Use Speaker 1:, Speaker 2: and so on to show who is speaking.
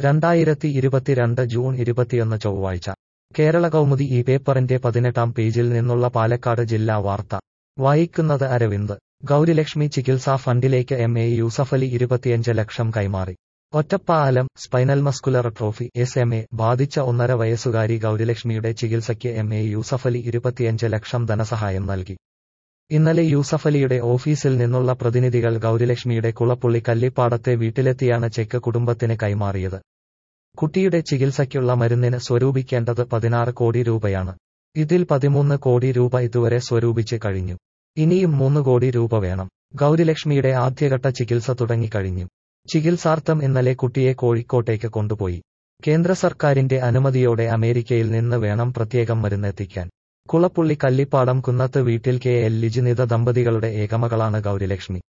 Speaker 1: 2022 June 21 ചൊവ്വാഴ്ച കേരള കൗമുദി ഈ പേപ്പറിന്റെ 18-ാം പേജിൽ നിന്നുള്ള പാലക്കാട് ജില്ലാ വാർത്ത വായിക്കുന്നത് അരവിന്ദ്. ഗൗരിലക്ഷ്മി ചികിത്സാ ഫണ്ടിലേക്ക് എം.എ. യൂസഫലി 25 ലക്ഷം കൈമാറി. Ottapalam. Spinal muscular trophy (SMA) ബാധിച്ച 1.5 വയസ്സുകാരി ഗൗരിലക്ഷ്മിയുടെ ചികിത്സയ്ക്ക് എം.എ. യൂസഫലി 25 ലക്ഷം ധനസഹായം നൽകി. ഇന്നലെ യൂസഫലിയുടെ ഓഫീസിൽ നിന്നുള്ള പ്രതിനിധികൾ ഗൗരിലക്ഷ്മിയുടെ കുളപ്പുള്ളി കല്ലിപ്പാടത്തെ വീട്ടിലെത്തിയാണ് ചെക്ക് കുടുംബത്തിന് കൈമാറിയത്. കുട്ടിയുടെ ചികിത്സയ്ക്കുള്ള മരുന്നിന് സ്വരൂപിക്കേണ്ടത് 16 കോടി രൂപയാണ്. ഇതിൽ 13 കോടി രൂപ ഇതുവരെ സ്വരൂപിച്ച് കഴിഞ്ഞു. ഇനിയും 3 കോടി രൂപ വേണം. ഗൗരിലക്ഷ്മിയുടെ ആദ്യഘട്ട ചികിത്സ തുടങ്ങിക്കഴിഞ്ഞു. ചികിത്സാർത്ഥം ഇന്നലെ കുട്ടിയെ കോഴിക്കോട്ടേക്ക് കൊണ്ടുപോയി. കേന്ദ്ര സർക്കാരിന്റെ അനുമതിയോടെ അമേരിക്കയിൽ നിന്ന് വേണം പ്രത്യേകം മരുന്നെത്തിക്കാൻ. കുളപ്പുള്ളി കല്ലിപ്പാടം കുന്നത്ത് വീട്ടിൽ കെ.എൽ. ലിജിനിത ദമ്പതികളുടെ ഏകമകളാണ് ഗൗരിലക്ഷ്മി.